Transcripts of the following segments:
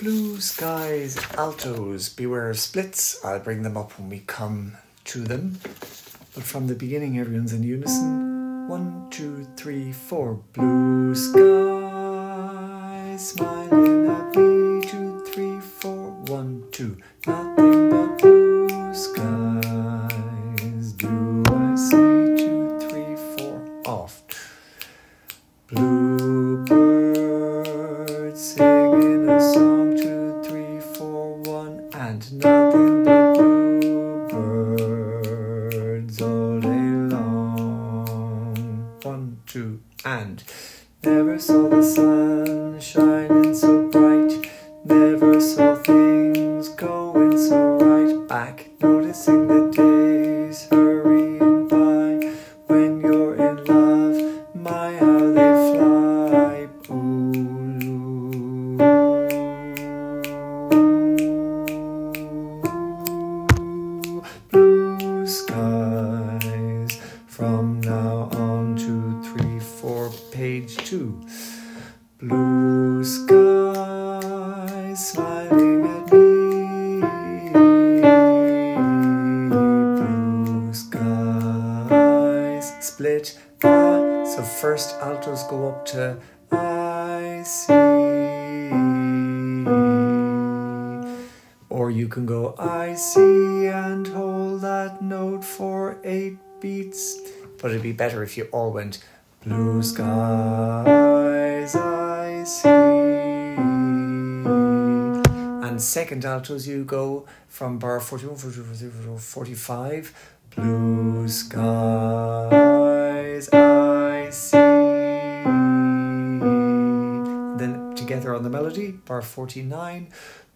Blue skies, altos, beware of splits. I'll bring them up when we come to them. But from the beginning, everyone's in unison. 1, 2, 3, 4. Blue skies, smiling at me. 2, 3, 4. 1, 2. Nothing but blue skies. Do I see? 2, 3, 4. Off. Bluebirds singing a song. 2, 3, 4, 1. And nothing but bluebirds all day long. 1, 2, and never saw the sun shining so bright. Never saw things going so right. Back noticing the days hurrying by. When you're in love, my how they fly. Ooh. Blue skies from now on. 2, 3, 4, page 2. Blue skies smiling at me. Blue skies split. So first altos go up to I see. Or you can go I see and hold that note for 8 beats. But it'd be better if you all went blue skies, I see. And second altos you go from bar 41, 42, 45. Blue skies, I see. Then together on the melody, bar 49.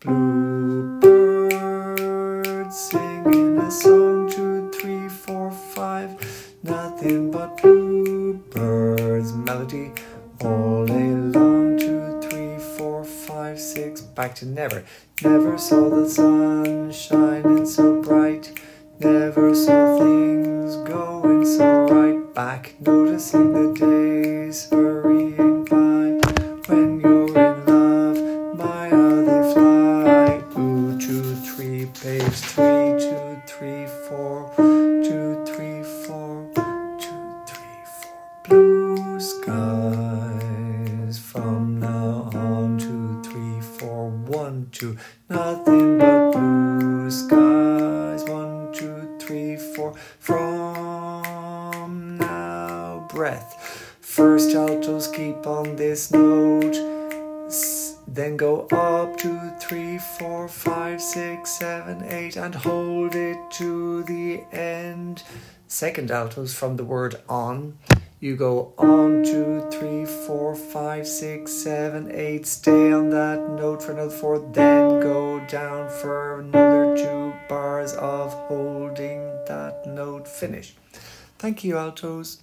Bluebirds singing a song. 2, 3, 4, 5. Nothing but bluebirds. Melody all day long. 2, 3, 4, 5, 6. Back to never. Never saw the sun shining so bright. Never saw things going so right. Back noticing the days hurrying by. When you're in love, my how they fly. Ooh, 2, 3, page 3. 2, 3, 4. 2, 3, 4. 2, 3, 4. Blue skies from now on. 2, 3, 4. 1, 2. Nothing but blue skies. 1, 2, 3, 4. From now, breath. First altos keep on this note. Then go up 2, 3, 4, 5, 6, 7, 8 and hold it to the end. Second altos from the word on. You go on 2, 3, 4, 5, 6, 7, 8. Stay on that note for another 4. Then go down for another 2 bars of holding that note. Finish. Thank you, altos.